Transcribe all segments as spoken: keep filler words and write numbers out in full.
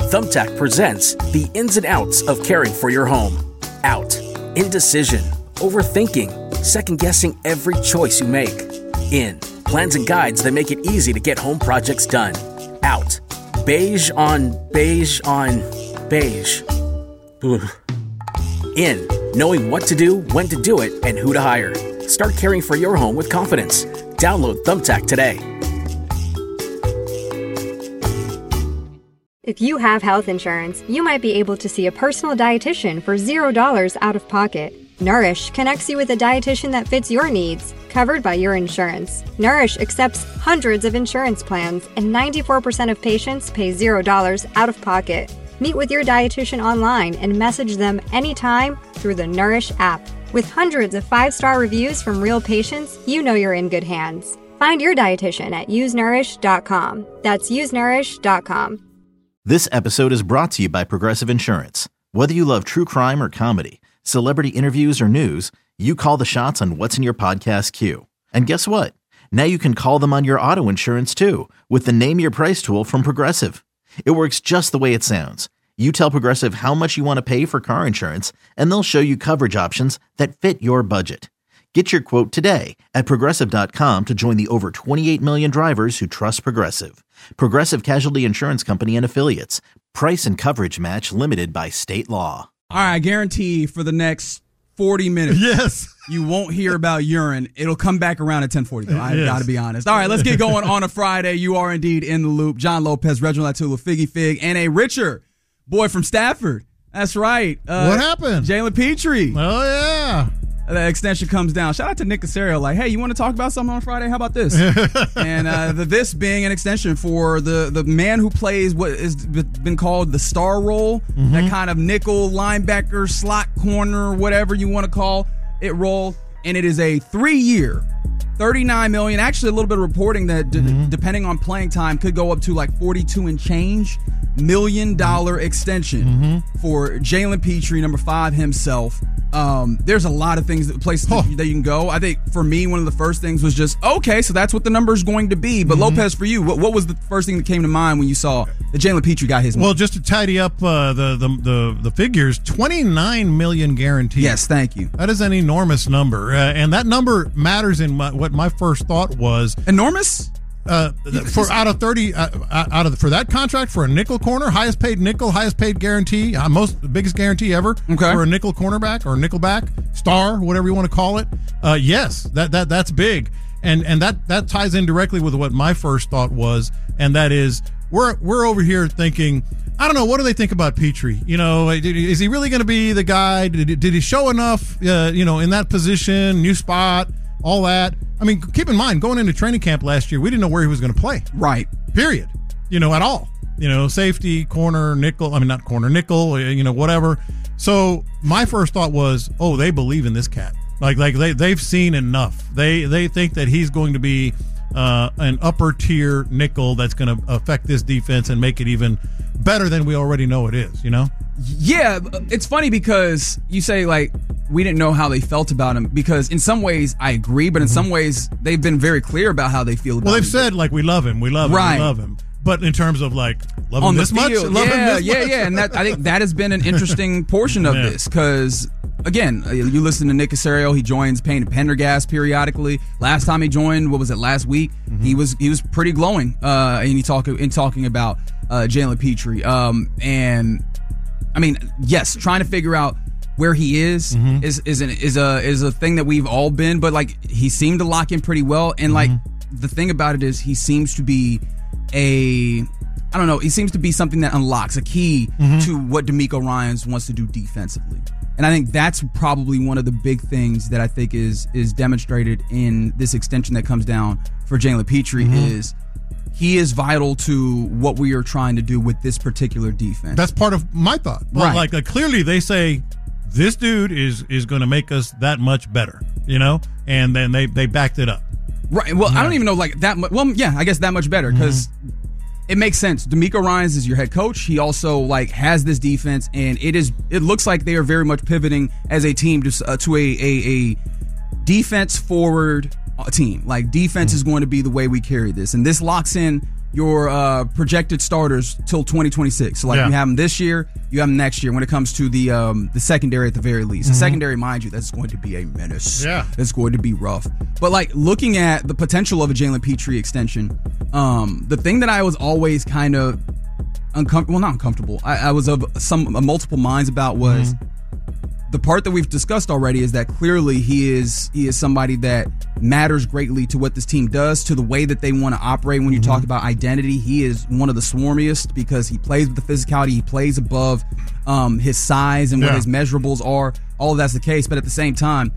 Thumbtack presents the ins and outs of caring for your home. Out. Indecision. Overthinking. Second-guessing every choice you make. In. Plans and guides that make it easy to get home projects done. Out. Beige on beige on beige. Ugh. In. Knowing what to do, when to do it, and who to hire. Start caring for your home with confidence. Download Thumbtack today. If you have health insurance, you might be able to see a personal dietitian for zero dollars out of pocket. Nourish connects you with a dietitian that fits your needs, covered by your insurance. Nourish accepts hundreds of insurance plans, and ninety-four percent of patients pay zero dollars out of pocket. Meet with your dietitian online and message them anytime through the Nourish app. With hundreds of five-star reviews from real patients, you know you're in good hands. Find your dietitian at use nourish dot com. That's use nourish dot com. This episode is brought to you by Progressive Insurance. Whether you love true crime or comedy, celebrity interviews or news, you call the shots on what's in your podcast queue. And guess what? Now you can call them on your auto insurance too with the Name Your Price tool from Progressive. It works just the way it sounds. You tell Progressive how much you want to pay for car insurance, and they'll show you coverage options that fit your budget. Get your quote today at Progressive dot com to join the over twenty-eight million drivers who trust Progressive. Progressive Casualty Insurance Company and Affiliates. Price and coverage match limited by state law. All right, I guarantee for the next forty minutes, yes, you won't hear about urine. It'll come back around at ten forty. I've yes. got to be honest. All right, let's get going on a Friday. You are indeed in the loop. John Lopez, Reginald Atula, Figgy Fig, and a richer boy from Stafford. That's right. Uh, what happened? Jalen Petrie. Oh, yeah. The extension comes down. Shout out to Nick Casario. Like, hey, you want to talk about something on Friday? How about this? and uh, the this being an extension for the, the man who plays what has been called the star role, mm-hmm. that kind of nickel, linebacker, slot corner, whatever you want to call it role. And it is a three-year, thirty-nine million dollars. Actually, a little bit of reporting that d- mm-hmm. depending on playing time could go up to like forty-two and change million dollar extension mm-hmm. for Jalen Petrie, number five himself. Um, there's a lot of things, that, places oh. that you can go. I think for me, one of the first things was just, okay, so that's what the number is going to be. But mm-hmm. Lopez, for you, what, what was the first thing that came to mind when you saw that Jalen Petrie got his money? Well, just to tidy up uh, the, the the the figures, twenty-nine million dollars guaranteed. Yes, thank you. That is an enormous number, uh, and that number matters in my, what my first thought was. Enormous? Uh, for out of thirty, uh, out of the, for that contract for a nickel corner, highest paid nickel, highest paid guarantee, uh, most the biggest guarantee ever okay. for a nickel cornerback or nickelback star, whatever you want to call it. Uh, yes, that that that's big, and and that that ties in directly with what my first thought was, and that is we're we're over here thinking, I don't know, what do they think about Petrie? You know, is he really going to be the guy? Did, did he show enough? Uh, you know, in that position, new spot, all that. I mean, keep in mind, going into training camp last year, we didn't know where he was going to play. Right. Period. You know, at all. You know, safety, corner, nickel. I mean, not corner, nickel, you know, whatever. So my first thought was, oh, they believe in this cat. Like, like they, they've seen enough. They they think that he's going to be uh, an upper tier nickel that's going to affect this defense and make it even better than we already know it is, you know? Yeah, it's funny because you say, like, we didn't know how they felt about him, because in some ways I agree, but in mm-hmm. some ways they've been very clear about how they feel about him. Well, they've him. said, like, we love him, we love him, right. we love him. But in terms of, like, love On him the this field, much? Love yeah, him this yeah, much? yeah. And that, I think that has been an interesting portion of yeah. this, because, again, you listen to Nick Casario, he joins Payne and Pendergast periodically. Last time he joined, what was it, last week? Mm-hmm. He was he was pretty glowing uh, in, he talk, in talking about uh, Jalen Petrie. Um, and, I mean, yes, trying to figure out where he is mm-hmm. is is an, is a is a thing that we've all been, but like he seemed to lock in pretty well, and like mm-hmm. the thing about it is he seems to be a I don't know he seems to be something that unlocks a key mm-hmm. to what DeMeco Ryans wants to do defensively, and I think that's probably one of the big things that I think is is demonstrated in this extension that comes down for Jalen Petrie mm-hmm. is he is vital to what we are trying to do with this particular defense. That's part of my thought, right? Like, like clearly they say, this dude is is going to make us that much better, you know? And then they, they backed it up. Right. Well, yeah. I don't even know, like, that much. Well, yeah, I guess that much better, because mm-hmm. it makes sense. DeMeco Ryans is your head coach. He also, like, has this defense, and it is. It looks like they are very much pivoting as a team to, uh, to a, a, a defense-forward team. Like, defense mm-hmm. is going to be the way we carry this. And this locks in your uh, projected starters till twenty twenty-six. So like Yeah. you have them this year, you have them next year. When it comes to the um, the secondary, at the very least, Mm-hmm. the secondary, mind you, that's going to be a menace. Yeah. It's going to be rough. But like looking at the potential of a Jalen Petrie extension, um, the thing that I was always kind of uncomfortable, well, not uncomfortable, I, I was of some uh, multiple minds about was Mm-hmm. the part that we've discussed already is that clearly he is he is somebody that matters greatly to what this team does, to the way that they want to operate. When you Mm-hmm. talk about identity, he is one of the swarmiest because he plays with the physicality, he plays above um, his size and what Yeah. his measurables are. All of that's the case, but at the same time,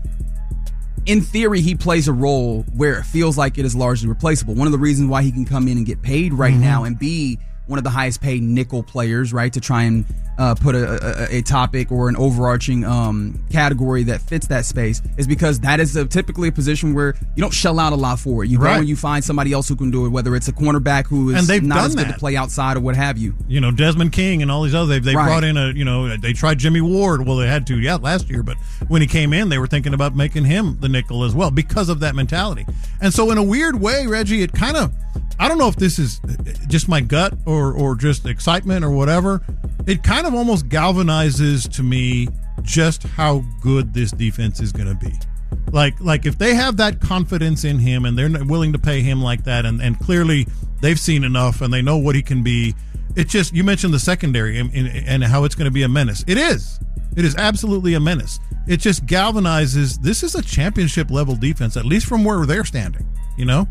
in theory, he plays a role where it feels like it is largely replaceable. One of the reasons why he can come in and get paid right Mm-hmm. now and be one of the highest paid nickel players, right, to try and uh, put a, a, a topic or an overarching um, category that fits that space, is because that is a, typically a position where you don't shell out a lot for it. You Right. go and you find somebody else who can do it, whether it's a cornerback who is And they've not done as good that. to play outside or what have you. You know, Desmond King and all these others, they they Right. brought in a, you know, they tried Jimmy Ward. Well, they had to, yeah, last year. But when he came in, they were thinking about making him the nickel as well because of that mentality. And so in a weird way, Reggie, it kind of, I don't know if this is just my gut or, or just excitement or whatever. It kind of almost galvanizes to me just how good this defense is going to be. Like, like if they have that confidence in him and they're willing to pay him like that, and, and clearly they've seen enough and they know what he can be. It's just, you mentioned the secondary and, and, and how it's going to be a menace. It is. It is absolutely a menace. It just galvanizes. This is a championship level defense, at least from where they're standing, you know?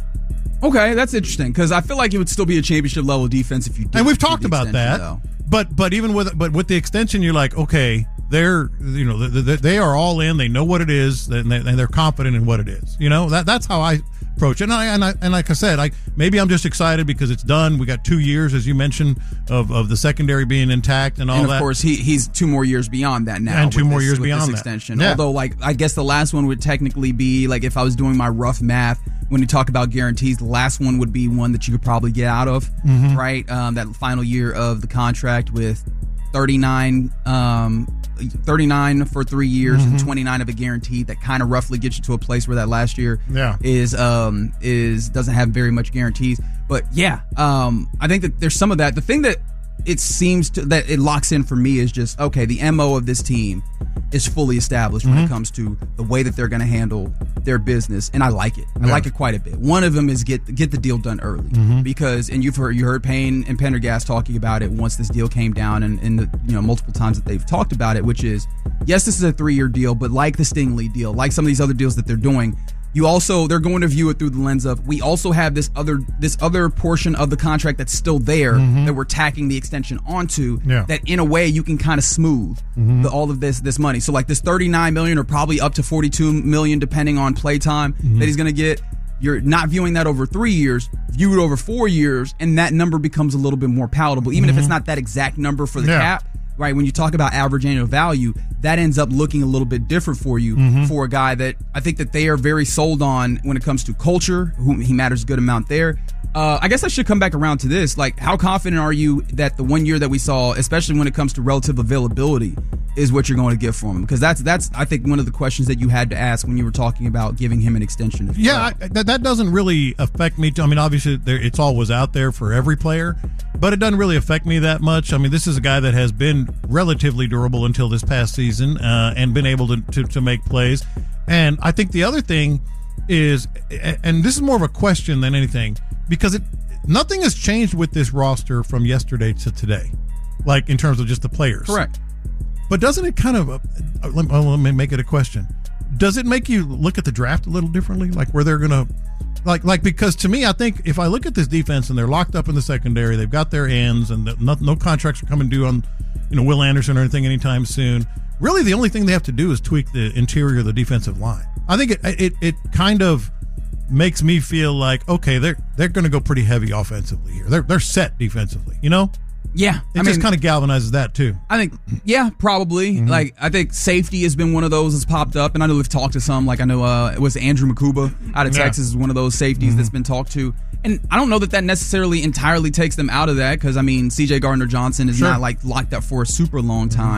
Okay, that's interesting because I feel like it would still be a championship level defense if you did. And we've do talked the about extension, that. though. But but even with but with the extension, you're like, okay, they're you know they, they are all in. They know what it is, and, they, and they're confident in what it is. You know that that's how I approach it. And I and, I, and like I said, I maybe I'm just excited because it's done. We got two years, as you mentioned, of, of the secondary being intact and all and of that. course, he he's two more years beyond that now. And two with more this- years with beyond this that. extension. Yeah. Although, like, I guess the last one would technically be like if I was doing my rough math. When you talk about guarantees, the last one would be one that you could probably get out of, Mm-hmm. right? Um, that final year of the contract with thirty-nine, um, thirty-nine for three years Mm-hmm. and twenty-nine of a guarantee. That kind of roughly gets you to a place where that last year Yeah. is um, is doesn't have very much guarantees. But yeah, um, I think that there's some of that. The thing that it seems to that it locks in for me is just okay. The M O of this team is fully established when it comes to the way that they're going to handle their business, and I like it. I Yeah. like it quite a bit. One of them is get get the deal done early because, and you've heard you heard Payne and Pendergast talking about it once this deal came down, and, and the, you know multiple times that they've talked about it, which is yes, this is a three year deal, but like the Stingley deal, like some of these other deals that they're doing. You also they're going to view it through the lens of we also have this other this other portion of the contract that's still there that we're tacking the extension onto Yeah. that in a way you can kind of smooth the, all of this this money. So like this thirty-nine million or probably up to forty-two million depending on play time that he's going to get. You're not viewing that over three years, view it over four years, and that number becomes a little bit more palatable, even if it's not that exact number for the Yeah. cap. Right, when you talk about average annual value, that ends up looking a little bit different for you Mm-hmm. for a guy that I think that they are very sold on when it comes to culture. Who he matters a good amount there. Uh, I guess I should come back around to this. Like, how confident are you that the one year that we saw, especially when it comes to relative availability, is what you're going to get from him? Because that's that's I think one of the questions that you had to ask when you were talking about giving him an extension. as Yeah, well. I, that, that doesn't really affect me. I mean, obviously, there, it's always out there for every player, but it doesn't really affect me that much. I mean, this is a guy that has been relatively durable until this past season uh, and been able to, to, to make plays. And I think the other thing is, and this is more of a question than anything, because it nothing has changed with this roster from yesterday to today, like in terms of just the players. Correct. But doesn't it kind of, uh, let, me, let me make it a question. Does it make you look at the draft a little differently? Like where they're going to, like, like because to me, I think if I look at this defense and they're locked up in the secondary, they've got their ends and the, no, no contracts are coming due on, you know, Will Anderson or anything anytime soon. Really, the only thing they have to do is tweak the interior of the defensive line. I think it it, it kind of makes me feel like, okay, they're they're going to go pretty heavy offensively here. They're they're set defensively, you know? Yeah, It I just mean, kind of galvanizes that too. I think, yeah, probably. Mm-hmm. Like, I think safety has been one of those that's popped up, and I know we've talked to some. Like, I know uh, it was Andrew Makuba out of Yeah. Texas is one of those safeties Mm-hmm. that's been talked to. And I don't know that that necessarily entirely takes them out of that because, I mean, C J Gardner-Johnson is Sure. not, like, locked up for a super long time.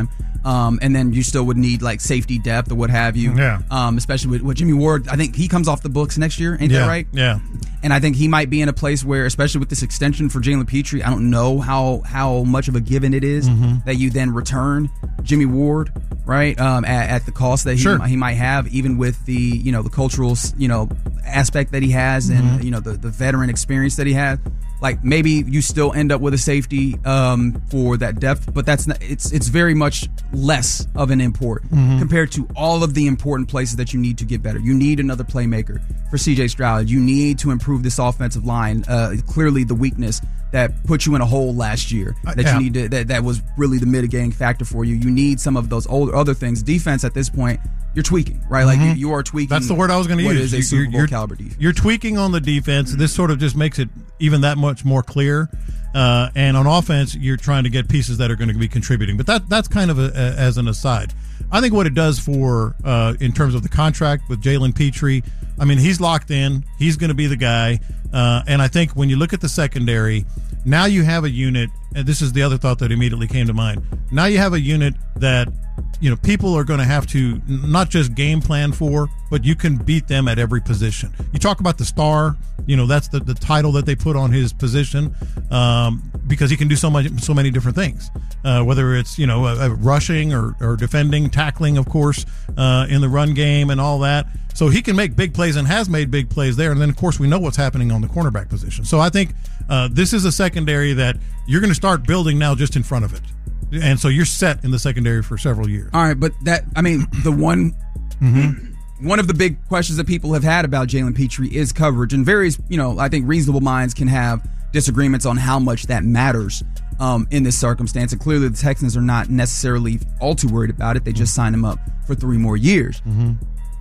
Um, and then you still would need like safety depth or what have you. Yeah. Um, especially with, with Jimmy Ward. I think he comes off the books next year. Ain't yeah. that right? Yeah. And I think he might be in a place where, especially with this extension for Jalen Petrie, I don't know how how much of a given it is mm-hmm. that you then return Jimmy Ward, right? Um, at, at the cost that he, sure. he might have, even with the you know the cultural you know aspect that he has mm-hmm. and you know the, the veteran experience that he has. Like maybe you still end up with a safety um, for that depth, but that's not, it's it's very much less of an import mm-hmm. compared to all of the important places that you need to get better. You need another playmaker for C J Stroud. You need to improve this offensive line. Uh, clearly, the weakness that put you in a hole last year that uh, yeah. you need to, that that was really the mitigating factor for you. You need some of those older other things. Defense at this point, you're tweaking, right? Like mm-hmm. you, you are tweaking. That's the word I was going to use. What is a you're, Super Bowl you're, caliber defense? You're tweaking on the defense. Mm-hmm. This sort of just makes it even that much more clear. Uh, and on offense, you're trying to get pieces that are going to be contributing. But that that's kind of a, a, as an aside. I think what it does for uh, in terms of the contract with Jalen Petrie, I mean, he's locked in. He's going to be the guy. Uh, and I think when you look at the secondary, now you have a unit, and this is the other thought that immediately came to mind. Now you have a unit that, you know, people are going to have to not just game plan for, but you can beat them at every position. You talk about the star, you know, that's the, the title that they put on his position um, because he can do so much, so many different things, uh, whether it's, you know, uh, rushing or, or defending, tackling, of course, uh, in the run game and all that. So he can make big plays and has made big plays there. And then, of course, we know what's happening on the cornerback position. So I think uh, this is a secondary that you're going to start building now just in front of it. And so you're set in the secondary for several years. All right, but that, I mean, the one mm-hmm. one of the big questions that people have had about Jalen Petrie is coverage. And various, you know, I think reasonable minds can have disagreements on how much that matters um, in this circumstance. And clearly the Texans are not necessarily all too worried about it. They just signed him up for three more years. Mm-hmm.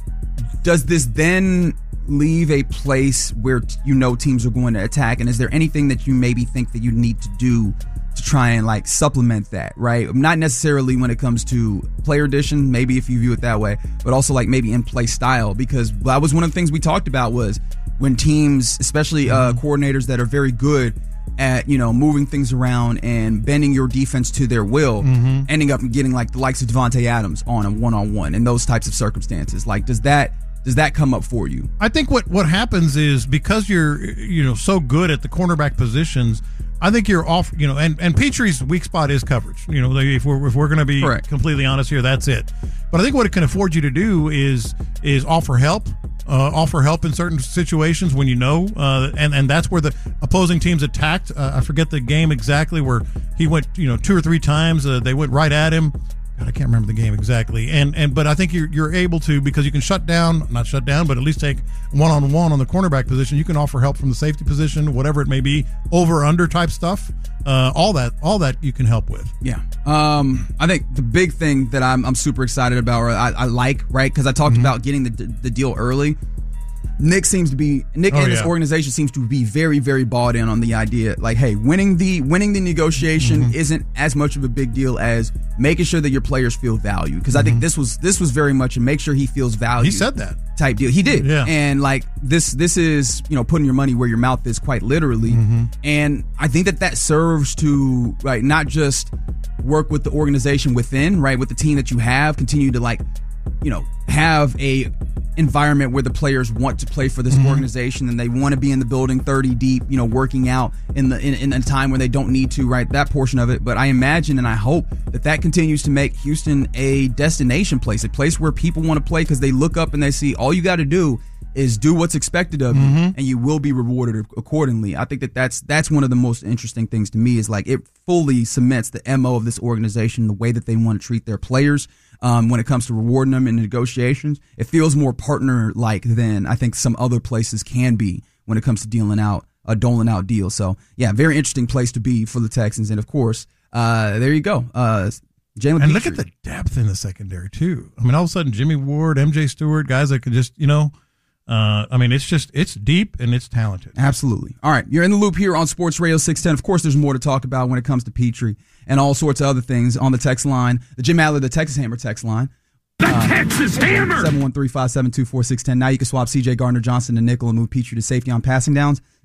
Does this then leave a place where you know teams are going to attack? And is there anything that you maybe think that you need to do to try and like supplement that, right? Not necessarily when it comes to player addition, maybe if you view it that way, but also like maybe in play style, because that was one of the things we talked about was when teams, especially uh, coordinators that are very good at, you know, moving things around and bending your defense to their will, mm-hmm. ending up getting like the likes of Devontae Adams on a one-on-one in those types of circumstances. Like, does that Does that come up for you? I think what, what happens is because you're, you know, so good at the cornerback positions, I think you're off, you know, and, and Petrie's weak spot is coverage. You know, if we're if we're going to be Correct. completely honest here, that's it. But I think what it can afford you to do is is offer help, uh, offer help in certain situations when you know, uh, and and that's where the opposing teams attacked. Uh, I forget the game exactly where he went, you know, two or three times. Uh, they went right at him. God, I can't remember the game exactly. And and but I think you're you're able to, because you can shut down, not shut down, but at least take one-on-one on the cornerback position. You can offer help from the safety position, whatever it may be, over under type stuff. Uh, all that all that you can help with. Yeah. Um, I think the big thing that I'm I'm super excited about, or I, I like, right, because I talked mm-hmm. about getting the the deal early. Nick seems to be Nick oh, and yeah. his organization seems to be very, very bought in on the idea. Like, hey, winning the winning the negotiation mm-hmm. isn't as much of a big deal as making sure that your players feel valued. Because mm-hmm. I think this was this was very much a make sure he feels valued. He said that type deal. He did. Yeah. And like this this is, you know, putting your money where your mouth is, quite literally. Mm-hmm. And I think that that serves to, right, not just work with the organization within, right, with the team that you have, continue to like, you know, have a environment where the players want to play for this mm-hmm. organization and they want to be in the building thirty deep, you know, working out in the in, in a time where they don't need to, right? That portion of it. But I imagine and I hope that that continues to make Houston a destination place, a place where people want to play because they look up and they see all you got to do is do what's expected of mm-hmm. you and you will be rewarded accordingly. I think that that's that's one of the most interesting things to me is like it fully cements the M O of this organization, the way that they want to treat their players. Um, when it comes to rewarding them in negotiations, it feels more partner-like than I think some other places can be when it comes to dealing out, uh, doling out deals. So, yeah, very interesting place to be for the Texans. And, of course, uh, there you go. Uh, Jalen And look Petrie. at the depth in the secondary, too. I mean, all of a sudden, Jimmy Ward, M J Stewart, guys that could just, you know, uh, I mean, it's just, it's deep and it's talented. Absolutely. All right, you're in the loop here on Sports Radio six ten. Of course, there's more to talk about when it comes to Petrie and all sorts of other things on the text line. The Jim Adler, the Texas Hammer text line. The uh, Texas Hammer! seven one three, five seven two, four six one zero. Now you can swap C J Gardner-Johnson to nickel and move Petrie to safety on passing downs.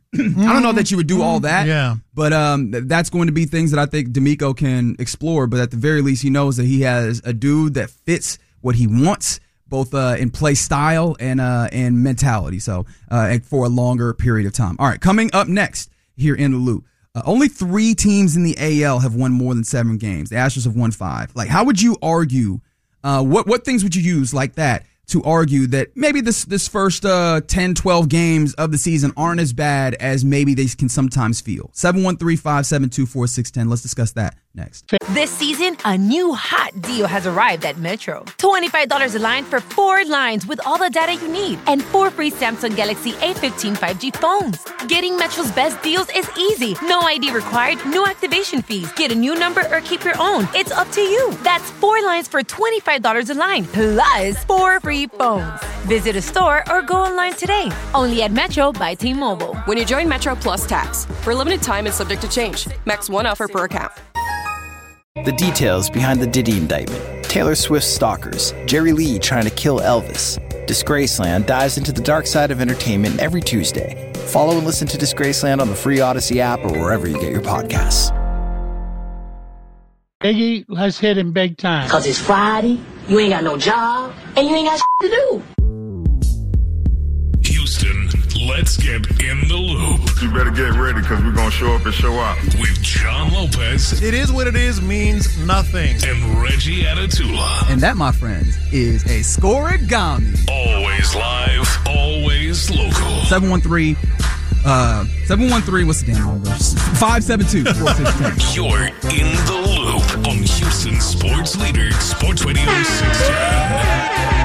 I don't know that you would do all that. Yeah. But um, that's going to be things that I think D'Amico can explore. But at the very least, he knows that he has a dude that fits what he wants, both uh, in play style and uh, and mentality. So uh, for a longer period of time. All right, coming up next here in the Loop. Uh, only three teams in the A L have won more than seven games. The Astros have won five. Like, how would you argue? Uh, what what things would you use like that to argue that maybe this this first uh, ten, twelve games of the season aren't as bad as maybe they can sometimes feel? seven one three, five seven two, four six one zero. Let's discuss that next. This season, a new hot deal has arrived at Metro. twenty-five dollars a line for four lines with all the data you need and four free Samsung Galaxy A fifteen five G phones. Getting Metro's best deals is easy. No I D required, no activation fees. Get a new number or keep your own. It's up to you. That's four lines for twenty-five dollars a line, plus four free phones. Visit a store or go online today. Only at Metro by T-Mobile. When you join Metro Plus Tax, for a limited time and subject to change. Max one offer per account. The details behind the Diddy indictment, Taylor Swift's stalkers, Jerry Lee trying to kill Elvis. Disgraceland dives into the dark side of entertainment every Tuesday. Follow and listen to Disgraceland on the free Odyssey app or wherever you get your podcasts. Biggie, let's hit him big time. Cause it's Friday, you ain't got no job, and you ain't got shit to do. Houston, let's get in the loop. You better get ready because we're going to show up and show out. With John Lopez. It is what it is means nothing. And Reggie Atatula. And that, my friends, is a scoregami. Always live, always local. seven one three, uh, seven one three, what's the damn number? five seven two, four six one zero. You're in the loop on Houston Sports Leader, Sports Radio six ten.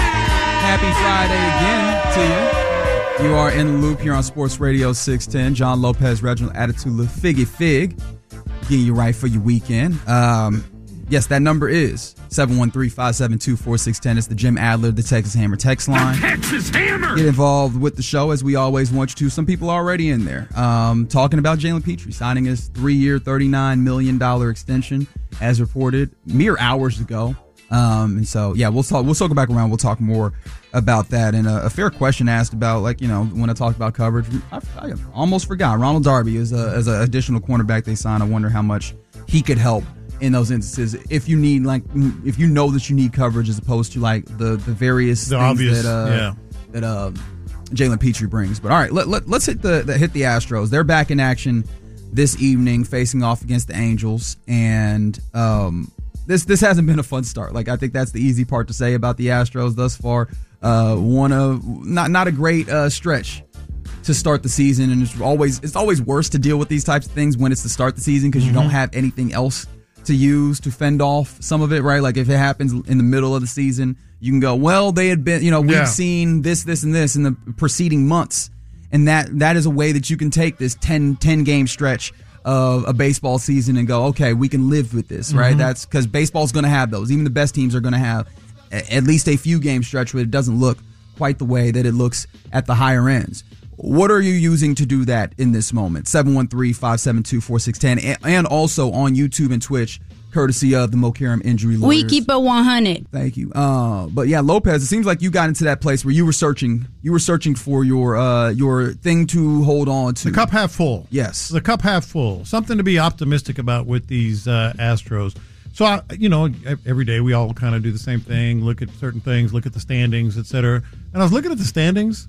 Happy Friday again to you. You are in the loop here on Sports Radio six ten. John Lopez, Reginald Atatula, Figgy Fig, getting you right for your weekend. Um, yes, that number is seven one three, five seven two, four six one zero. It's the Jim Adler, the Texas Hammer text line. The Texas Hammer! Get involved with the show as we always want you to. Some people are already in there. Um, talking about Jalen Petrie signing his three-year, thirty-nine million dollars extension, as reported mere hours ago. Um, and so, yeah, we'll talk, we'll circle back around. We'll talk more about that. And a, a fair question asked about, like, you know, when I talked about coverage, I, I almost forgot. Ronald Darby is a, as an additional cornerback they signed. I wonder how much he could help in those instances. If you need, like, if you know that you need coverage as opposed to, like, the, the various the things obvious, that, uh, yeah. that, uh, Jalen Petrie brings. But all right, let, let, let's hit the, the, hit the Astros. They're back in action this evening, facing off against the Angels. And, um, This this hasn't been a fun start. Like, I think that's the easy part to say about the Astros thus far. Uh, one of not not a great uh, stretch to start the season, and it's always it's always worse to deal with these types of things when it's to start the season because mm-hmm. you don't have anything else to use to fend off some of it, right? Like, if it happens in the middle of the season, you can go, well, they had been, you know, we've yeah. seen this, this, and this in the preceding months, and that that is a way that you can take this ten, ten game stretch of a baseball season and go, okay, we can live with this, right? Mm-hmm. That's because baseball's going to have those. Even the best teams are going to have a, at least a few game stretch where it doesn't look quite the way that it looks at the higher ends. What are you using to do that in this moment? seven one three, five seven two, four six one zero. And also on YouTube and Twitch, courtesy of the Mokaram Injury Lawyers. We keep it one hundred. Thank you. Uh, but yeah, Lopez, it seems like you got into that place where you were searching. You were searching for your uh, your thing to hold on to. The cup half full. Yes. The cup half full. Something to be optimistic about with these uh, Astros. So, I, you know, every day we all kind of do the same thing, look at certain things, look at the standings, et cetera. And I was looking at the standings,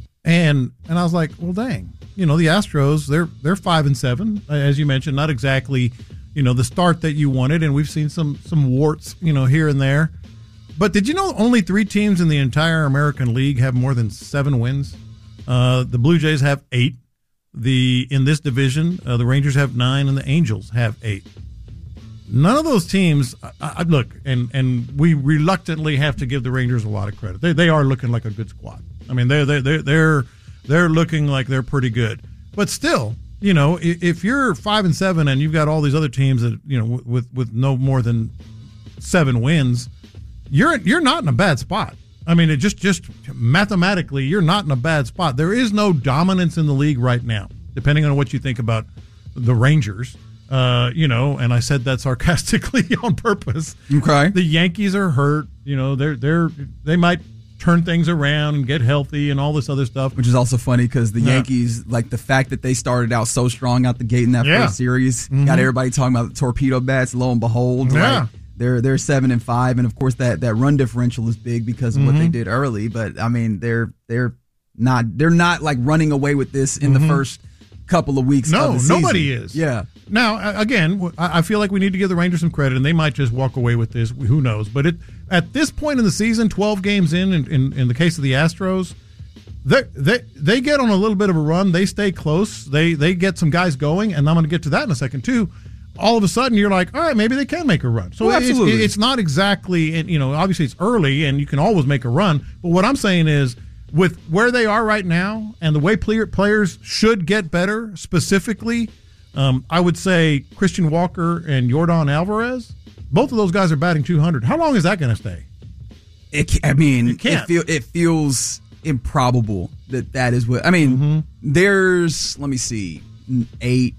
and and I was like, well, dang. You know, the Astros, they're they're five and seven, as you mentioned, not exactly – you know, the start that you wanted, and we've seen some some warts, you know, here and there. But did you know only three teams in the entire American League have more than seven wins? Uh, the Blue Jays have eight. The in this division, uh, the Rangers have nine, and the Angels have eight. None of those teams. I, I, look, and and we reluctantly have to give the Rangers a lot of credit. They they are looking like a good squad. I mean, they're they they're they're they're looking like they're pretty good. But still, you know, if you're five and seven and you've got all these other teams that, you know, with with no more than seven wins, you're you're not in a bad spot. I mean, it just just mathematically, you're not in a bad spot. There is no dominance in the league right now, depending on what you think about the Rangers. Uh, you know, and I said that sarcastically on purpose. Okay. The Yankees are hurt. You know, they're they're they might turn things around and get healthy and all this other stuff. Which is also funny because the yeah. Yankees, like the fact that they started out so strong out the gate in that yeah. first series, mm-hmm. got everybody talking about the torpedo bats. Lo and behold, yeah. like, they're they're seven and five, and of course that, that run differential is big because of mm-hmm. what they did early. But I mean, they're they're not they're not like running away with this in mm-hmm. the first couple of weeks. No, of the season. Nobody is. Yeah. Now, again, I feel like we need to give the Rangers some credit, and they might just walk away with this. Who knows? But it, at this point in the season, twelve games in, in, in, in the case of the Astros, they, they they get on a little bit of a run. They stay close. They they get some guys going, and I'm going to get to that in a second, too. All of a sudden, you're like, all right, maybe they can make a run. So well, it's, it's not exactly, and you know, obviously it's early, and you can always make a run. But what I'm saying is, with where they are right now and the way player, players should get better, specifically, Um, I would say Christian Walker and Yordan Alvarez, both of those guys are batting two hundred. How long is that going to stay? It, I mean, it, it, feel, it feels improbable that that is what. I mean, mm-hmm. there's, let me see, eight,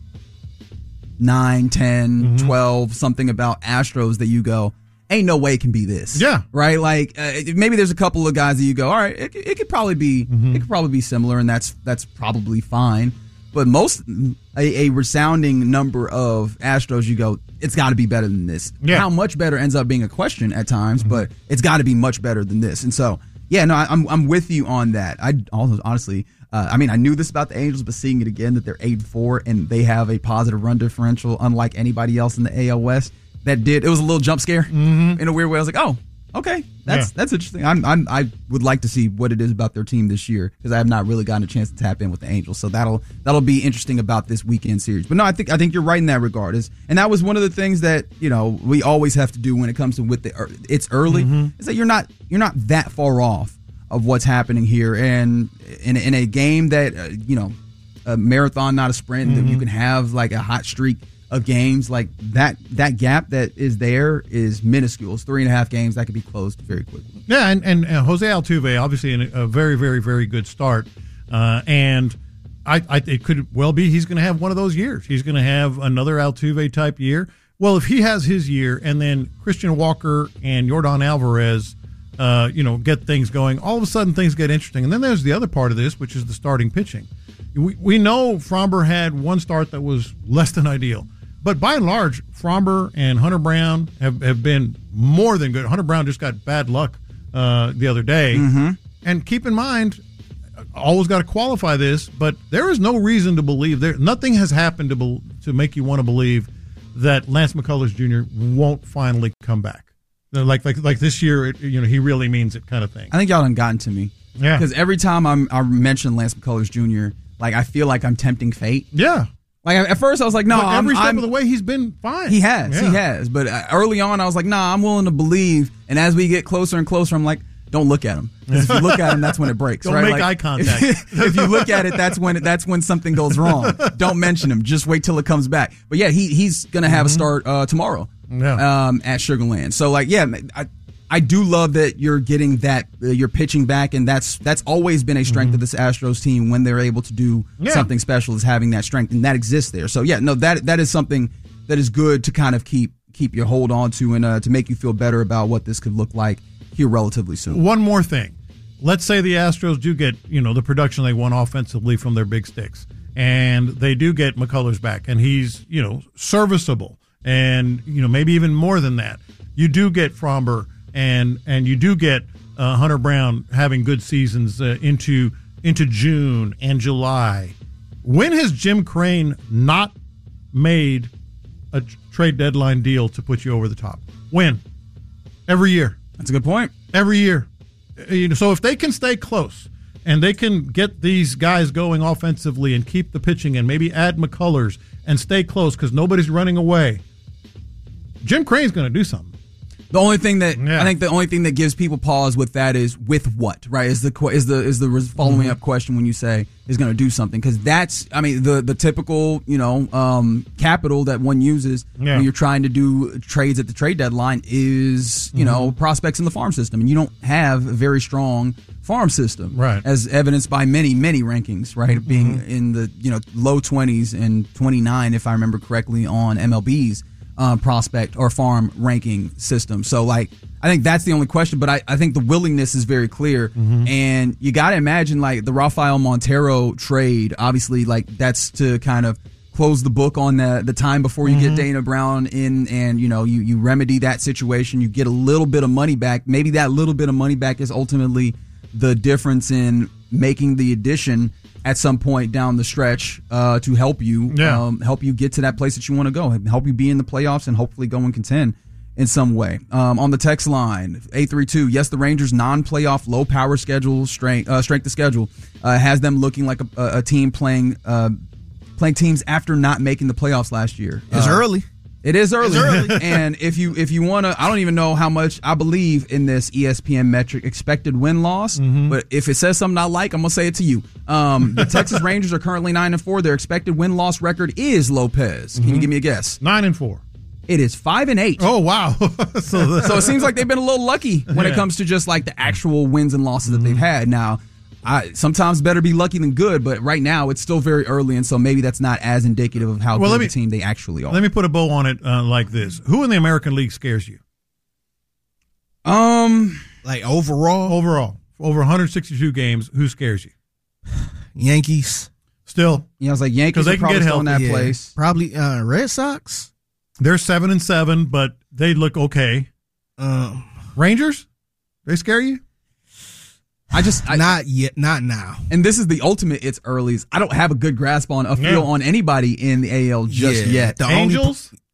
nine, ten, mm-hmm. twelve, something about Astros that you go, ain't no way it can be this. Yeah. Right? Like, uh, maybe there's a couple of guys that you go, all right, it, it could probably be, mm-hmm. it could probably be similar, and that's that's probably fine. But most, a, a resounding number of Astros, you go, it's got to be better than this. Yeah. How much better ends up being a question at times, mm-hmm. but it's got to be much better than this. And so, yeah, no, I, I'm I'm with you on that. I also, honestly, uh, I mean, I knew this about the Angels, but seeing it again that they're eight and four and they have a positive run differential, unlike anybody else in the A L West, that did, it was a little jump scare mm-hmm. in a weird way. I was like, oh. Okay, that's yeah. that's interesting. I'm, I'm I would like to see what it is about their team this year because I have not really gotten a chance to tap in with the Angels. So that'll that'll be interesting about this weekend series. But no, I think I think you're right in that regard. Is and that was one of the things that you know we always have to do when it comes to with the it's early. Mm-hmm. Is that you're not you're not that far off of what's happening here, and in in a game that uh, you know a marathon, not a sprint, mm-hmm. that you can have like a hot streak of games, like that that gap that is there is minuscule. It's three and a half games that could be closed very quickly. Yeah, and, and uh, Jose Altuve, obviously in a, a very, very, very good start. Uh, and I, I it could well be he's going to have one of those years. He's going to have another Altuve-type year. Well, if he has his year and then Christian Walker and Yordan Alvarez, uh, you know, get things going, all of a sudden things get interesting. And then there's the other part of this, which is the starting pitching. We, we know Framber had one start that was less than ideal. But by and large, Framber and Hunter Brown have, have been more than good. Hunter Brown just got bad luck uh, the other day. Mm-hmm. And keep in mind, always got to qualify this, but there is no reason to believe there. Nothing has happened to be, to make you want to believe that Lance McCullers Junior won't finally come back. Like like like this year, it, you know, he really means it, kind of thing. I think y'all done gotten to me. Yeah. Because every time I'm, I mention Lance McCullers Junior, like I feel like I'm tempting fate. Yeah. Like at first I was like, no, but every I'm, step I'm, of the way he's been fine. He has, yeah. he has. But early on I was like, nah, I'm willing to believe. And as we get closer and closer, I'm like, don't look at him. Because if you look at him, that's when it breaks. Don't right? make like, eye contact. If, if you look at it, that's when it, that's when something goes wrong. Don't mention him. Just wait till it comes back. But yeah, he he's gonna have mm-hmm. a start uh, tomorrow yeah. um, at Sugarland. So like, yeah, I, I do love that you're getting that uh, you're pitching back, and that's that's always been a strength mm-hmm. of this Astros team when they're able to do yeah. something special, is having that strength, and that exists there. So yeah, no, that that is something that is good to kind of keep keep your hold on to, and uh, to make you feel better about what this could look like here relatively soon. One more thing. Let's say the Astros do get, you know, the production they want offensively from their big sticks, and they do get McCullers back, and he's, you know, serviceable, and, you know, maybe even more than that. You do get Framber, and and you do get uh, Hunter Brown having good seasons uh, into into June and July. When has Jim Crane not made a trade deadline deal to put you over the top? When? Every year. That's a good point. Every year. You know, so if they can stay close and they can get these guys going offensively and keep the pitching and maybe add McCullers and stay close because nobody's running away, Jim Crane's going to do something. The only thing that yeah. I think the only thing that gives people pause with that is with what, right? Is the is the is the following mm-hmm. up question when you say is going to do something, because that's I mean the the typical you know um, capital that one uses yeah. when you're trying to do trades at the trade deadline is you mm-hmm. know prospects in the farm system, and you don't have a very strong farm system, right? As evidenced by many many rankings, right? Mm-hmm. Being in the you know low twenties and twenty-nine, if I remember correctly, on M L B's. Uh, prospect or farm ranking system. So, like, I think that's the only question, but I, I think the willingness is very clear. Mm-hmm. And you got to imagine, like, the Rafael Montero trade, obviously, like, that's to kind of close the book on the, the time before you mm-hmm. get Dana Brown in and, you know, you, you remedy that situation. You get a little bit of money back. Maybe that little bit of money back is ultimately the difference in making the addition at some point down the stretch uh, to help you, yeah. um, help you get to that place that you want to go, help you be in the playoffs and hopefully go and contend in some way. Um, on the text line, eight three two, yes, the Rangers' non-playoff, low-power schedule, strength, uh, strength of schedule, uh, has them looking like a, a team playing uh, playing teams after not making the playoffs last year. It's uh, early. It is early. It's early. And if you if you want to, I don't even know how much I believe in this E S P N metric, expected win-loss, mm-hmm. but if it says something I like, I'm going to say it to you. Um, the Texas Rangers are currently nine and four. Their expected win-loss record is Lopez. Can mm-hmm. you give me a guess? nine and four. It is five and eight. Oh, wow. so, the- so it seems like they've been a little lucky when yeah. it comes to just like the actual wins and losses mm-hmm. that they've had. Now, I sometimes better be lucky than good, but right now it's still very early, and so maybe that's not as indicative of how well, good of a team they actually are. Let me put a bow on it uh, like this. Who in the American League scares you? Um, Like overall? Overall. Over one hundred sixty-two games, who scares you? Yankees. Still? Yeah, I was like, Yankees they are can probably get still in that yeah. place. Probably uh, Red Sox. They're seven and seven, but they look okay. Um, Rangers? They scare you? I just I, not yet, not now. And this is the ultimate. It's earlies. I don't have a good grasp on a feel yeah. on anybody in the A L just yeah. yet. The Angels? Only,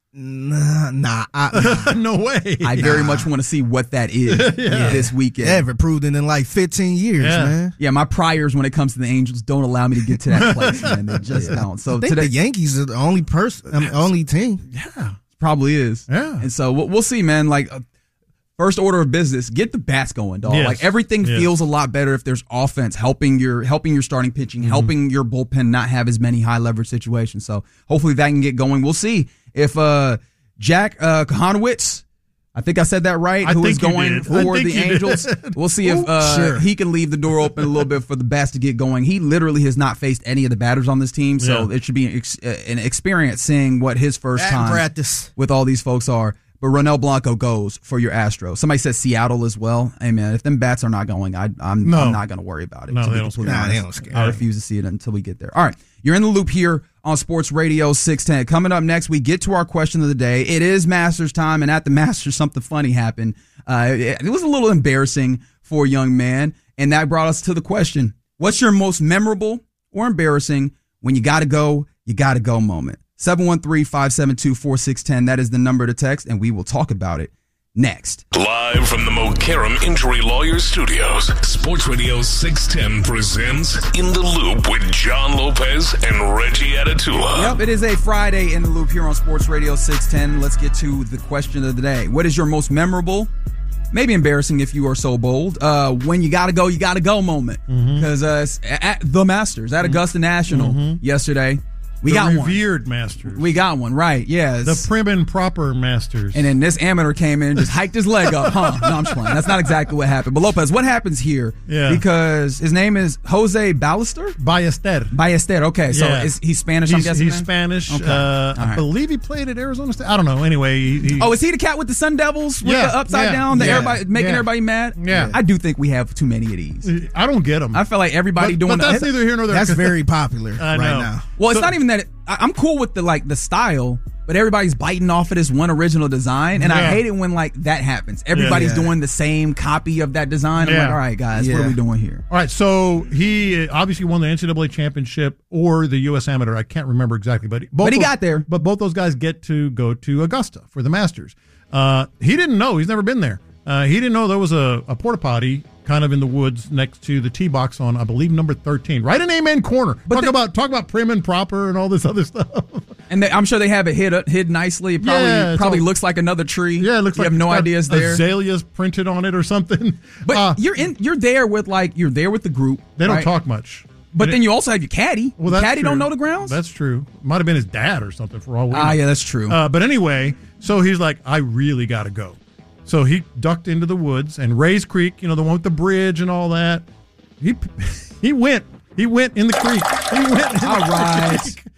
nah, nah, I, nah. no way. I nah. very much want to see what that is yeah. this weekend. They haven't proved it in like fifteen years, yeah. man. Yeah, my priors when it comes to the Angels don't allow me to get to that place, man. They just yeah. don't. So I think today, the Yankees are the only person, I mean, only team. Yeah, probably is. Yeah, and so we'll, we'll see, man. Like. Uh, First order of business, get the bats going, dog. Yes. Like everything yes. feels a lot better if there's offense helping your helping your starting pitching, mm-hmm. helping your bullpen not have as many high leverage situations. So hopefully that can get going. We'll see if uh, Jack uh, Kahanowitz, I think I said that right, I who think is going did. for the Angels. Did. We'll see if uh, sure. he can leave the door open a little bit for the bats to get going. He literally has not faced any of the batters on this team, so yeah. it should be an, ex- an experience seeing what his first Bat time practice with all these folks are. But Ronel Blanco goes for your Astros. Somebody says Seattle as well. Hey, man, if them bats are not going, I, I'm, no. I'm not going to worry about it. No, they don't, nah, they don't scare. I refuse to see it until we get there. All right, you're in the loop here on Sports Radio six ten. Coming up next, we get to our question of the day. It is Masters time, and at the Masters, something funny happened. Uh, it, it was a little embarrassing for a young man, and that brought us to the question, what's your most memorable or embarrassing when you got to go, you got to go moment? seven one three, five seven two, four six one zero. That is the number to text, and we will talk about it next. Live from the Mokaram Injury Lawyers Studios, Sports Radio six ten presents In the Loop with John Lopez and Reggie Atatula. Yep, it is a Friday In the Loop here on Sports Radio six ten. Let's get to the question of the day. What is your most memorable, maybe embarrassing if you are so bold, uh, when you got to go, you got to go moment? Because mm-hmm. uh, at the Masters, at Augusta National mm-hmm. yesterday, We the got revered one. Revered Masters. We got one, right, yes. The prim and proper Masters. And then this amateur came in and just hiked his leg up. Huh? No, I'm just playing. That's not exactly what happened. But Lopez, what happens here? Yeah. Because his name is Jose Ballester? Ballester. Ballester, okay. So yeah. is he Spanish, he's, I'm guessing? He's then? Spanish. Okay. Uh, I right. believe he played at Arizona State. I don't know. Anyway. He, he, oh, is he the cat with the Sun Devils? With yeah, the upside yeah, down? That yeah, everybody making yeah. everybody mad? Yeah. I do think we have too many of these. I don't get them. I feel like everybody but, doing but that's that. neither here nor there. That's very popular I right know. now. Well, it's so, not even that. It, I, I'm cool with the like the style, but everybody's biting off of this one original design, and yeah. I hate it when like that happens. Everybody's yeah. doing the same copy of that design. I'm yeah. like, all right, guys, yeah. what are we doing here? All right, so he obviously won the N C double A championship or the U S Amateur. I can't remember exactly, but both but he those, got there. But both those guys get to go to Augusta for the Masters. Uh, he didn't know. He's never been there. Uh, he didn't know there was a, a porta potty kind of in the woods next to the tee box on, I believe, number thirteen, right in Amen Corner. But talk the, about talk about prim and proper and all this other stuff. And they, I'm sure they have it hid hid nicely. It probably yeah, probably all, looks like another tree. Yeah, it looks you like have no idea it's there. Azaleas printed on it or something. But uh, you're in. You're there with like you're there with the group. They don't right? talk much. But it, then you also have your caddy. Well, that's caddy true. don't know the grounds. That's true. Might have been his dad or something for all we know. Ah, yeah, that's true. Uh, but anyway, so he's like, I really got to go. So he ducked into the woods, and Rays Creek, you know, the one with the bridge and all that. He he went. He went in the creek. He went in all the right. creek.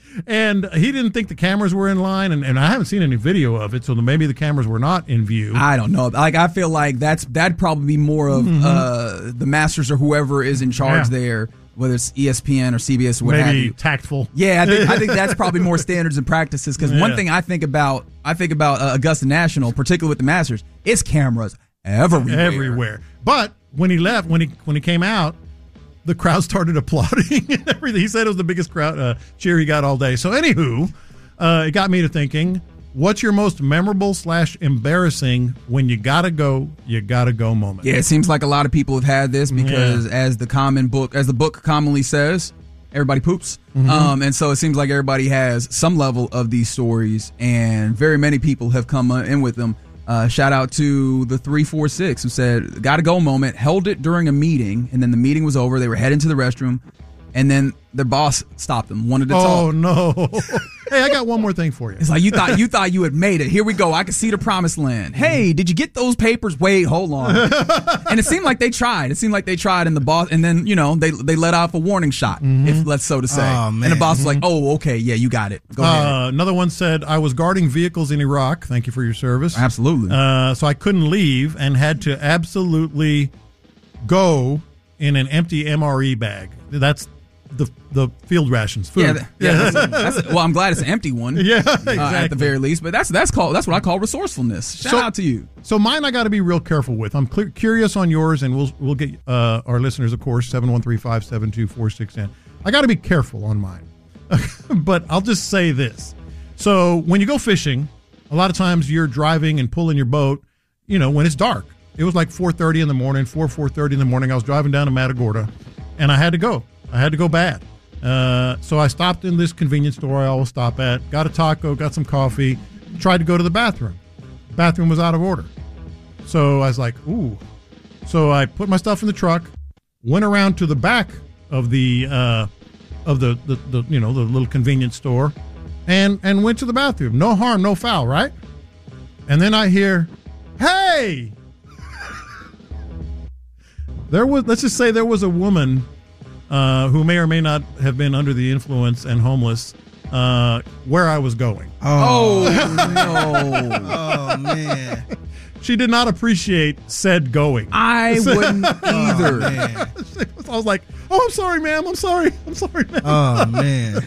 And he didn't think the cameras were in line, and, and I haven't seen any video of it, so maybe the cameras were not in view. I don't know. Like, I feel like that's that'd probably be more of mm-hmm. uh, the Masters or whoever is in charge yeah. there, whether it's E S P N or C B S or what maybe have you. Tactful. Yeah, I think, I think that's probably more standards and practices, because yeah. one thing I think about, I think about uh, Augusta National, particularly with the Masters, it's cameras everywhere. Everywhere. But when he left, when he when he came out, the crowd started applauding and everything. He said it was the biggest crowd uh, cheer he got all day. So, anywho, uh, it got me to thinking, what's your most memorable slash embarrassing when you gotta go, you gotta go moment? Yeah, it seems like a lot of people have had this because, yeah. as the common book, as the book commonly says, everybody poops. Mm-hmm. Um, and so it seems like everybody has some level of these stories, and very many people have come in with them. Uh, shout out to the three four six who said, gotta go moment, held it during a meeting, and then the meeting was over. They were heading to the restroom, and then their boss stopped them, wanted to oh, talk. Oh, no. Hey, I got one more thing for you. It's like, you thought you thought you had made it. Here we go. I can see the promised land. Hey, did you get those papers? Wait, hold on. And it seemed like they tried. It seemed like they tried, and the boss, and then, you know, they they let off a warning shot, mm-hmm. if let's so to say. Oh, man. And the boss was like, oh, okay, yeah, you got it. Go uh, ahead. Another one said, I was guarding vehicles in Iraq. Thank you for your service. Absolutely. Uh, so I couldn't leave and had to absolutely go in an empty M R E bag. That's the the field rations food. Yeah, yeah. That's, that's, well, I'm glad it's an empty one. Yeah, exactly. Uh, at the very least, but that's that's called that's what I call resourcefulness. Shout so, out to you. So mine, I got to be real careful with. I'm cl- curious on yours, and we'll we'll get uh, our listeners, of course, seven one three five seven two four six zero. I got to be careful on mine, but I'll just say this. So when you go fishing, a lot of times you're driving and pulling your boat, you know, when it's dark. It was like four thirty in the morning, four four thirty in the morning. I was driving down to Matagorda, and I had to go. I had to go bad. Uh, so I stopped in this convenience store I always stop at, got a taco, got some coffee, tried to go to the bathroom. Bathroom was out of order. So I was like, ooh. So I put my stuff in the truck, went around to the back of the uh, of the, the, the you know the little convenience store, and and went to the bathroom. No harm, no foul, right? And then I hear, hey. There was, let's just say there was a woman uh, who may or may not have been under the influence and homeless uh, where I was going. Oh, oh no. Oh, man. She did not appreciate said going. I wouldn't either. Oh, I was like, oh, I'm sorry, ma'am. I'm sorry. I'm sorry, ma'am. Oh, man.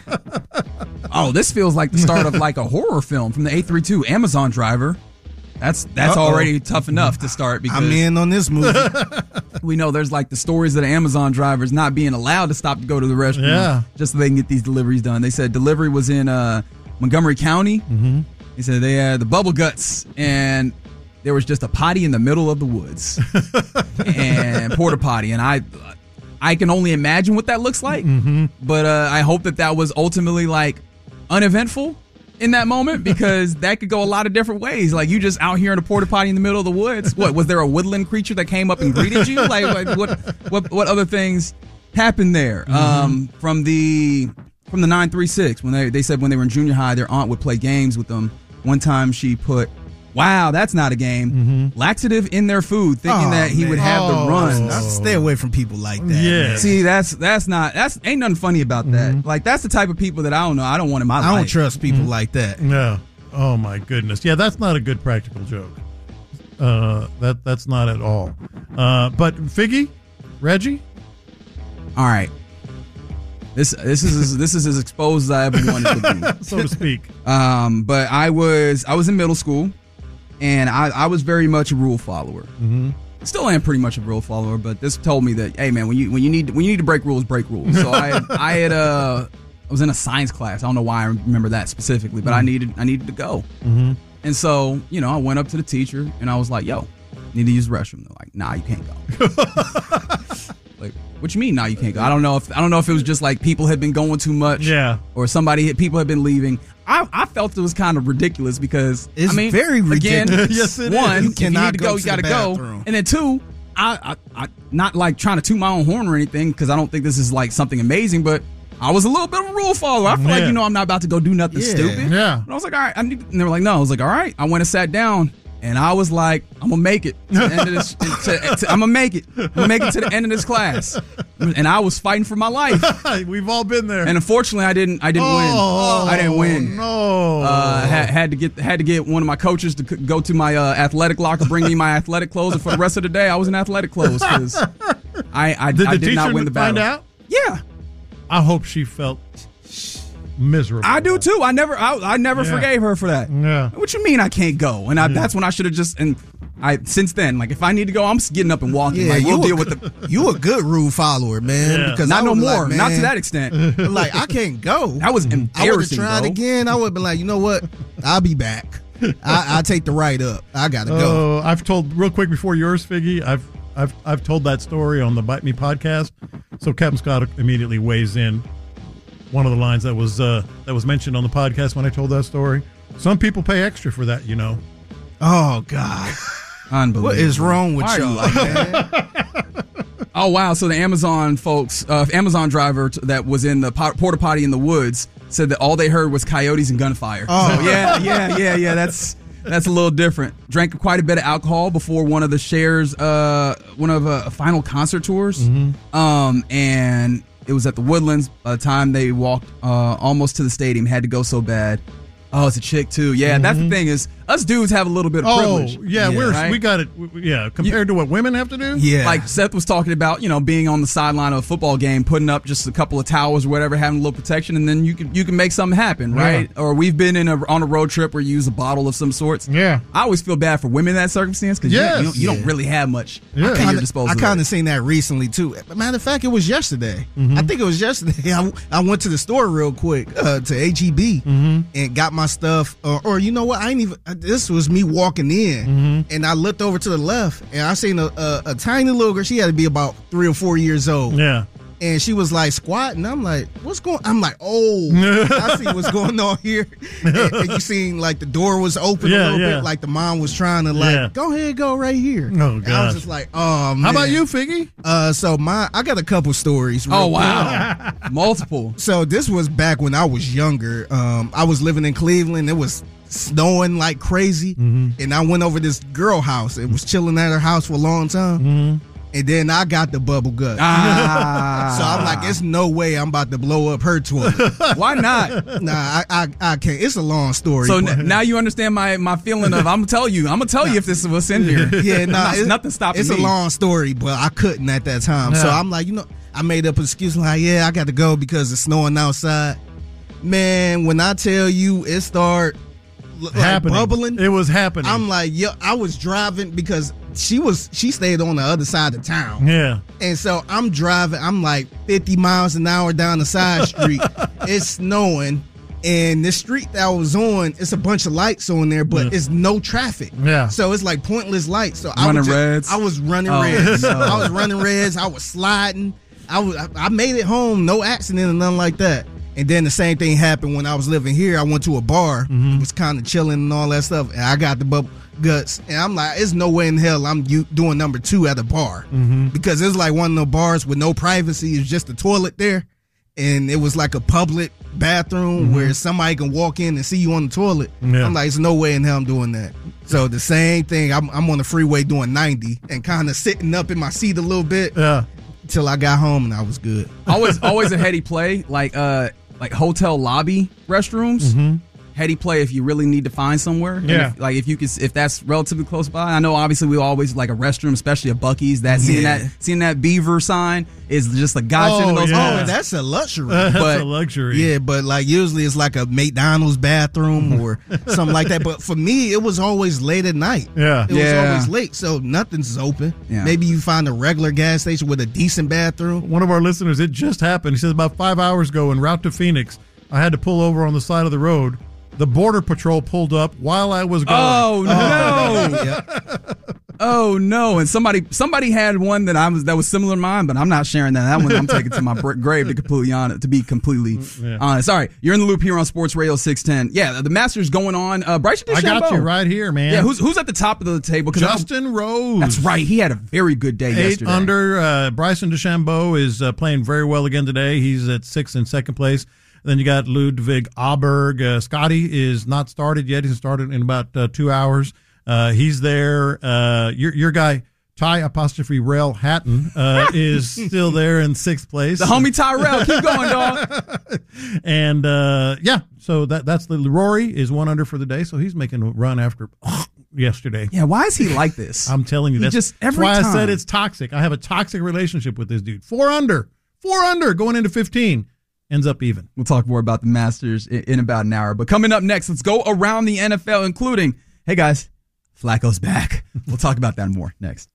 Oh, this feels like the start of like a horror film from the eight three two Amazon driver. That's that's Uh-oh. already tough enough to start because I'm in on this movie. We know there's like the stories of the Amazon drivers not being allowed to stop to go to the restroom yeah. just so they can get these deliveries done. They said delivery was in uh, Montgomery County. Mm-hmm. They said they had the bubble guts and there was just a potty in the middle of the woods and porta potty. And I I can only imagine what that looks like. Mm-hmm. But uh, I hope that that was ultimately like uneventful in that moment, because that could go a lot of different ways. Like, you just out here in a porta potty in the middle of the woods. What, was there a woodland creature that came up and greeted you? Like, like what what what other things happened there? Mm-hmm. Um, from the from the nine three six, when they they said when they were in junior high, their aunt would play games with them. One time she put, wow, that's not a game, mm-hmm. laxative in their food, thinking oh, that he man. would have oh, the runs. Stay away from people like that. Yeah. Man. See, that's that's not that's ain't nothing funny about that. Mm-hmm. Like, that's the type of people that I don't know. I don't want in my I life. I don't trust people mm-hmm. like that. No. Oh my goodness. Yeah, that's not a good practical joke. Uh, that that's not at all. Uh, but Figgy, Reggie. All right. This this is this is as exposed as I ever wanted to be, so to speak. Um, but I was I was in middle school, and I, I was very much a rule follower. Mm-hmm. Still am pretty much a rule follower, but this told me that, hey man, when you when you need when you need to break rules, break rules. So I had, I had uh I was in a science class. I don't know why I remember that specifically, but mm-hmm. I needed I needed to go. Mm-hmm. And so, you know, I went up to the teacher and I was like, yo, need to use the restroom. They're like, nah, you can't go. Like, what you mean? Nah, you can't go. I don't know if I don't know if it was just like people had been going too much, yeah, or somebody people had been leaving. I, I felt it was kind of ridiculous because it's I mean, very ridiculous. Again, yes, it one, is. You if you need to go, go you got to go. go, and then two, I, I, I not like trying to toot my own horn or anything because I don't think this is like something amazing, but I was a little bit of a rule follower. I feel yeah. like, you know, I'm not about to go do nothing yeah. stupid. Yeah, and I was like, all right, I need, and they were like, no. I was like, all right. I went and sat down. And I was like, I'm gonna make it. To the end of this, to, to, I'm gonna make it. I'm gonna make it to the end of this class. And I was fighting for my life. We've all been there. And unfortunately, I didn't. I didn't oh, win. I didn't win. No. Uh, had, had to get had to get one of my coaches to go to my uh, athletic locker, bring me my athletic clothes, and for the rest of the day, I was in athletic clothes because I I did, I the did teacher not win the battle. Find out? Yeah. I hope she felt miserable. I do too. I never I, I never yeah. forgave her for that. Yeah. What you mean I can't go? And I, yeah. that's when I should have just and I since then like if I need to go, I'm just getting up and walking. Yeah, like we'll you deal a, with the. You a good rule follower, man. Yeah. Because not I no more. Like, man, not to that extent. Like I can't go. That was embarrassing. I would have tried bro. again. I would have been like, you know what? I'll be back. I, I'll take the right up. I gotta go. Oh, I've told real quick before yours, Figgy. I've I've I've told that story on the Bite Me podcast. So Captain Scott immediately weighs in. One of the lines that was uh, that was mentioned on the podcast when I told that story. Some people pay extra for that, you know. Oh God, unbelievable! What is wrong with y'all, like man? Oh wow! So the Amazon folks, uh, Amazon driver t- that was in the pot- porta potty in the woods said that all they heard was coyotes and gunfire. Oh. So yeah, yeah, yeah, yeah. That's that's a little different. Drank quite a bit of alcohol before one of the shares, uh, one of uh, final concert tours, mm-hmm. um, and. It was at the Woodlands. By the time they walked uh, almost to the stadium, had to go so bad. Oh, it's a chick too. Yeah, mm-hmm. That's the thing is, us dudes have a little bit of oh, privilege. yeah, yeah we're right? we got it. Yeah, compared you, to what women have to do. Yeah, like Seth was talking about, you know, being on the sideline of a football game, putting up just a couple of towels or whatever, having a little protection, and then you can you can make something happen, right? Yeah. Or we've been in a on a road trip where you use a bottle of some sorts. Yeah, I always feel bad for women in that circumstance because yes. you, you, don't, you yeah. don't really have much yeah. at your disposal. I kind of seen that recently too. Matter of fact, it was yesterday. Mm-hmm. I think it was yesterday. I, I went to the store real quick uh, to H E B mm-hmm. and got my stuff. Uh, or you know what? I ain't even. This was me walking in. Mm-hmm. And I looked over to the left, and I seen a, a, a tiny little girl. She had to be about three or four years old. Yeah. And she was like squatting. I'm like, what's going I'm like, oh, I see what's going on here. And, and you seen like the door was open yeah, a little yeah. bit. Like the mom was trying to like, yeah. go ahead, go right here. Oh, and I was gosh. just like, oh, man. How about you, Figgy? Uh, so my, I got a couple stories. Oh, wow. Multiple. So this was back when I was younger. Um, I was living in Cleveland. It was snowing like crazy. Mm-hmm. And I went over this girl house and was chilling at her house for a long time. Mm-hmm. And then I got the bubble gut. Ah. So I'm like, there's no way I'm about to blow up her toilet. Why not? Nah, I, I I can't. It's a long story. So but- n- now you understand my, my feeling of I'm gonna tell you I'm gonna tell you if this is what's in here. Yeah, nah, Not- it's, nothing stopping It's me. a long story, but I couldn't at that time. So Yeah. I'm like, you know, I made up an excuse like, yeah, I got to go because it's snowing outside. Man, when I tell you it started like happening. bubbling, It was happening. I'm like, yo, I was driving because she was she stayed on the other side of town. yeah. And so I'm driving, I'm like fifty miles an hour down the side street. It's snowing. And the street that I was on, it's a bunch of lights on there, but Yeah. it's no traffic. Yeah. So it's like pointless lights. So I Running was just, reds? I was running Oh, reds. no. I was running reds. I was sliding. I was. I made it home, no accident or nothing like that. And then the same thing happened when I was living here. I went to a bar, Mm-hmm. was kind of chilling and all that stuff, and I got the bubble guts. And I'm like, there's no way in hell I'm u- doing number two at a bar Mm-hmm. because it's like one of the bars with no privacy. It's just a toilet there, and it was like a public bathroom Mm-hmm. where somebody can walk in and see you on the toilet. Yeah. I'm like, there's no way in hell I'm doing that. So the same thing, I'm, I'm on the freeway doing ninety and kind of sitting up in my seat a little bit Yeah. till I got home and I was good. always always a heady play like uh like hotel lobby restrooms. Mm-hmm. Heady play if you really need to find somewhere. And Yeah. if, like if you could, if that's relatively close by. I know obviously we always like a restroom, especially a Buc-ee's. That seeing Yeah. that seeing that Beaver sign is just a godsend in Oh, those yeah. Oh, moments. that's a luxury. That's But- a luxury. Yeah, but like usually it's like a McDonald's bathroom or something like that. But for me, it was always late at night. Yeah. It was Yeah. always late, so nothing's open. Yeah. Maybe you find a regular gas station with a decent bathroom. One of our listeners, it just happened. He says about five hours ago en route to Phoenix, I had to pull over on the side of the road. The Border Patrol pulled up while I was going. Oh no! Yeah. Oh no! And somebody somebody had one that I was that was similar to mine, but I'm not sharing that. That one I'm taking to my br- grave to completely honest. To be completely Yeah. honest. All right, you're in the loop here on Sports Radio six ten. Yeah, the Masters going on. Uh, Bryson DeChambeau. I got you right here, man. Yeah, who's who's at the top of the table? 'Cause I- Justin Rose. That's right. He had a very good day Eight yesterday. under. Uh, Bryson DeChambeau is uh, playing very well again today. He's at sixth and second place. Then you got Ludwig Aberg. Uh, Scotty is not started yet. He's started in about uh, two hours. Uh, he's there. Uh, your your guy Ty apostrophe Rail Hatton uh, is still there in sixth place. The homie Tyrell, keep going, dog. And uh, yeah, so that that's the Rory is one under for the day, so he's making a run after yesterday. Yeah, why is he like this? I'm telling you, He that's, just every that's why time. I said it's toxic. I have a toxic relationship with this dude. Four under, four under, going into fifteen, ends up even. We'll talk more about the Masters in, in about an hour. But coming up next, let's go around the N F L, including, hey guys, Flacco's back. We'll talk about that more next.